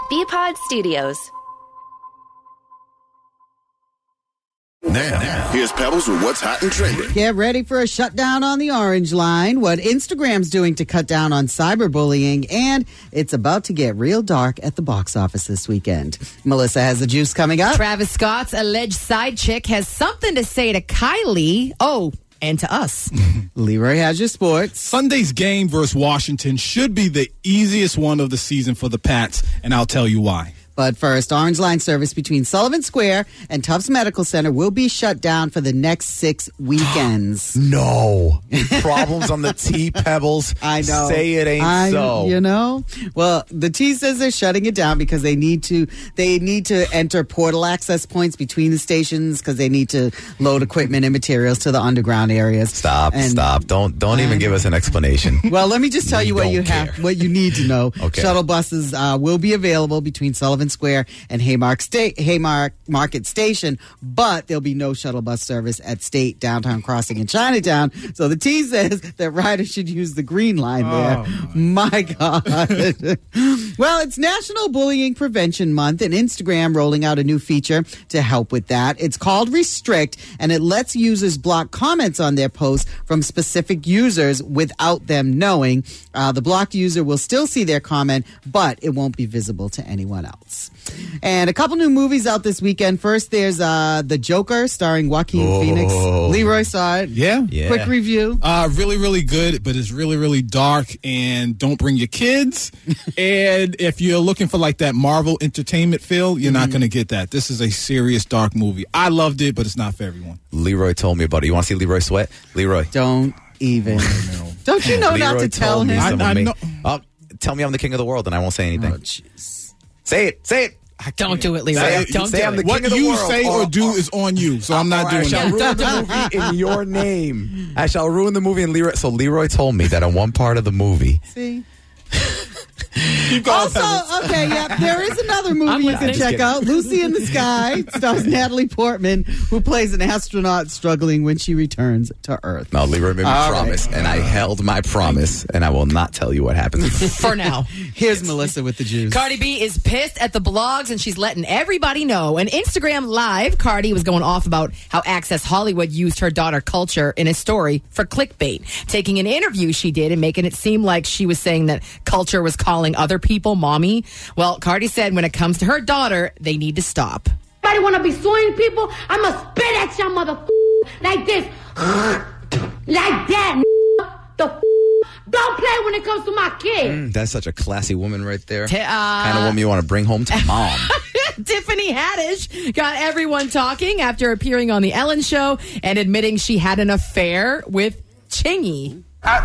BPod Studios. Now, here's Pebbles with what's hot and trending. Get ready for a shutdown on the Orange Line, what Instagram's doing to cut down on cyberbullying, and it's about to get real dark at the box office this weekend. Melissa has the juice coming up. Travis Scott's alleged side chick has something to say to Kylie. Oh, and to us. Leroy has your sports. Sunday's game versus Washington should be the easiest one of the season for the Pats, and I'll tell you why. But first, Orange Line service between Sullivan Square and Tufts Medical Center will be shut down for the next 6 weekends. No. Problems on the T, Pebbles. I know. Say it ain't so. You know? Well, the T says they're shutting it down because they need to enter portal access points between the stations because they need to load equipment and materials to the underground areas. Stop. Don't even give us an explanation. Well, let me just tell you what what you need to know. Okay. Shuttle buses will be available between Sullivan Square and Haymarket Station, but there'll be no shuttle bus service at State, Downtown Crossing, and Chinatown. So the T says that riders should use the Green Line there. My God. Well, it's National Bullying Prevention Month, and Instagram rolling out a new feature to help with that. It's called Restrict, and it lets users block comments on their posts from specific users without them knowing. The blocked user will still see their comment, but it won't be visible to anyone else. And a couple new movies out this weekend. First, there's The Joker, starring Joaquin Phoenix. Leroy saw it. Yeah. Quick review. Really, really good, but it's really, really dark, and don't bring your kids. And if you're looking for like that Marvel entertainment feel, you're not going to get that. This is a serious, dark movie. I loved it, but it's not for everyone. Leroy told me about it. You want to see Leroy sweat? Leroy. Don't even. Don't you know not to tell him? I know. Tell me I'm the king of the world, and I won't say anything. Oh, jeez. Say it. Don't do it, Leroy. Don't do I'm the it. king What of the you world. say or do is on you, so I'm not doing I shall that. ruin the movie in your name. I shall ruin the movie in Leroy. So Leroy told me that in one part of the movie. See? Keep going, Also, Pebbles. there is another movie you can check out. Lucy in the Sky stars Natalie Portman, who plays an astronaut struggling when she returns to Earth. No, Leroy made me promise, and I held my promise, and I will not tell you what happens. For now. Here's Melissa with the juice. Cardi B is pissed at the blogs, and she's letting everybody know. And Instagram Live, Cardi was going off about how Access Hollywood used her daughter Culture in a story for clickbait, taking an interview she did and making it seem like she was saying that Culture was calling other people mommy. Well, Cardi said when it comes to her daughter, they need to stop. Everybody want to be suing people? I'ma spit at your mother like this. Like that. Don't play when it comes to my kid. That's such a classy woman right there. Kind of woman you want to bring home to mom. Tiffany Haddish got everyone talking after appearing on The Ellen Show and admitting she had an affair with Chingy.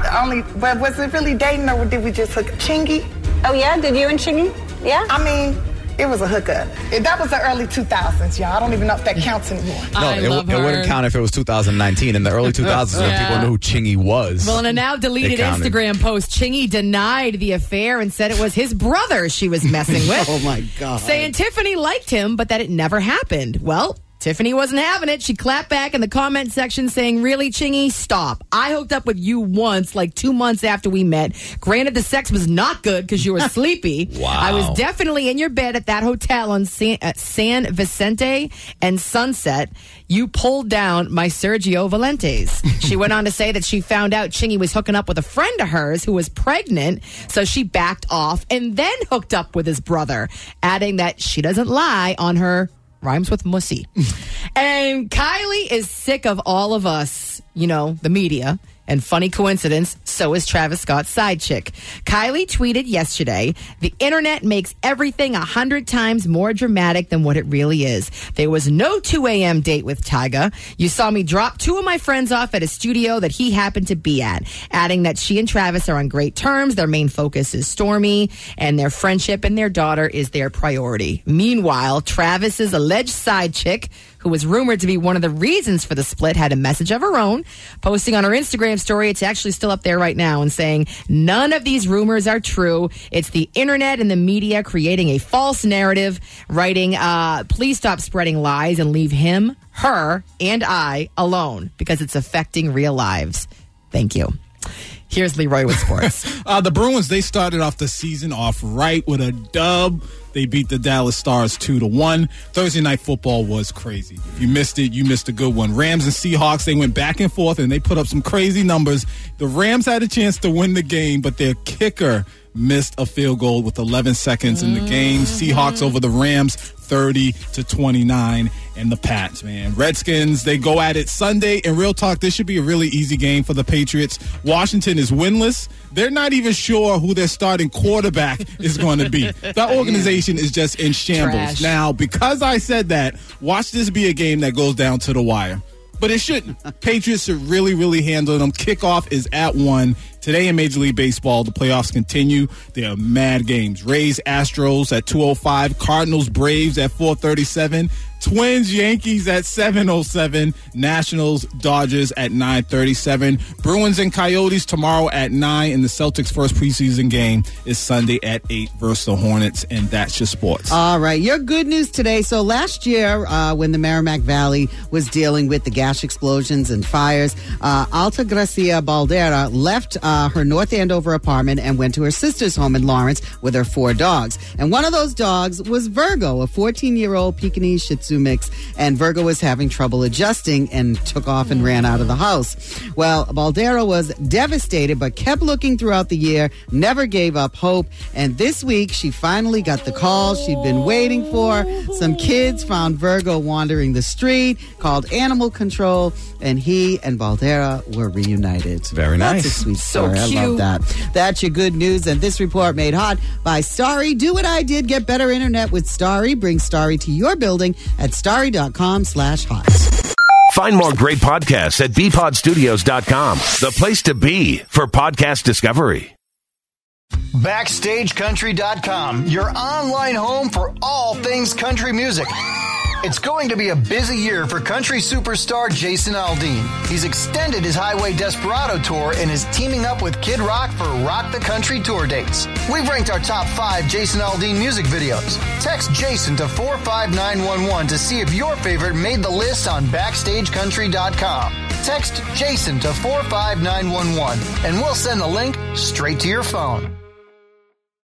But was it really dating or did we just hook Chingy? Oh, yeah? Did you and Chingy? Yeah? I mean, it was a hookup. That was the early 2000s, y'all. I don't even know if that counts anymore. No, it wouldn't count if it was 2019. In the early 2000s when people knew who Chingy was. Well, in a now deleted Instagram post, Chingy denied the affair and said it was his brother she was messing with. Oh, my God. Saying Tiffany liked him, but that it never happened. Well, Tiffany wasn't having it. She clapped back in the comment section saying, really, Chingy, stop. I hooked up with you once, like 2 months after we met. Granted, the sex was not good because you were sleepy. Wow. I was definitely in your bed at that hotel on San Vicente and Sunset. You pulled down my Sergio Valentes. She went on to say that she found out Chingy was hooking up with a friend of hers who was pregnant, so she backed off and then hooked up with his brother, adding that she doesn't lie on her rhymes with mussy. And Kylie is sick of all of us, the media. And funny coincidence, so is Travis Scott's side chick. Kylie tweeted yesterday, the internet makes everything 100 times more dramatic than what it really is. There was no 2 a.m. date with Tyga. You saw me drop 2 of my friends off at a studio that he happened to be at, adding that she and Travis are on great terms. Their main focus is Stormy, and their friendship and their daughter is their priority. Meanwhile, Travis's alleged side chick, who was rumored to be one of the reasons for the split, had a message of her own, posting on her Instagram story. It's actually still up there right now, and saying, none of these rumors are true. It's the internet and the media creating a false narrative, writing, please stop spreading lies and leave him, her, and I alone because it's affecting real lives. Thank you. Here's Leroy with sports. The Bruins, they started off the season off right with a dub. They beat the Dallas Stars 2-1. Thursday Night Football was crazy. If you missed it, you missed a good one. Rams and Seahawks, they went back and forth, and they put up some crazy numbers. The Rams had a chance to win the game, but their kicker missed a field goal with 11 seconds in the game. Seahawks over the Rams 30-29. And the Pats, man. Redskins, they go at it Sunday. And real talk, this should be a really easy game for the Patriots. Washington is winless. They're not even sure who their starting quarterback is going to be. That organization is just in shambles. Trash. Now, because I said that, watch this be a game that goes down to the wire. But it shouldn't. Patriots should really, really handle them. Kickoff is at 1. Today in Major League Baseball, the playoffs continue. There are mad games. Rays, Astros at 2:05. Cardinals, Braves at 4:37. Twins, Yankees at 7:07. Nationals, Dodgers at 9:37. Bruins and Coyotes tomorrow at 9. And the Celtics' first preseason game is Sunday at 8 versus the Hornets. And that's your sports. All right. Your good news today. So last year, when the Merrimack Valley was dealing with the gas explosions and fires, Alta Gracia Baldera left her North Andover apartment and went to her sister's home in Lawrence with her 4 dogs. And one of those dogs was Virgo, a 14-year-old Pekingese Shih Tzu mix. And Virgo was having trouble adjusting and took off and ran out of the house. Well, Baldera was devastated but kept looking throughout the year, never gave up hope. And this week, she finally got the call she'd been waiting for. Some kids found Virgo wandering the street, called animal control, and he and Baldera were reunited. Very nice. That's a sweet So story. I cute. love that. That's your good news. And this report made hot by Starry. Do what I did. Get better internet with Starry. Bring Starry to your building at starry.com/hot. Find more great podcasts at bpodstudios.com, the place to be for podcast discovery. BackstageCountry.com, your online home for all things country music. It's going to be a busy year for country superstar Jason Aldean. He's extended his Highway Desperado tour and is teaming up with Kid Rock for Rock the Country tour dates. We've ranked our top 5 Jason Aldean music videos. Text Jason to 45911 to see if your favorite made the list on BackstageCountry.com. Text Jason to 45911 and we'll send the link straight to your phone.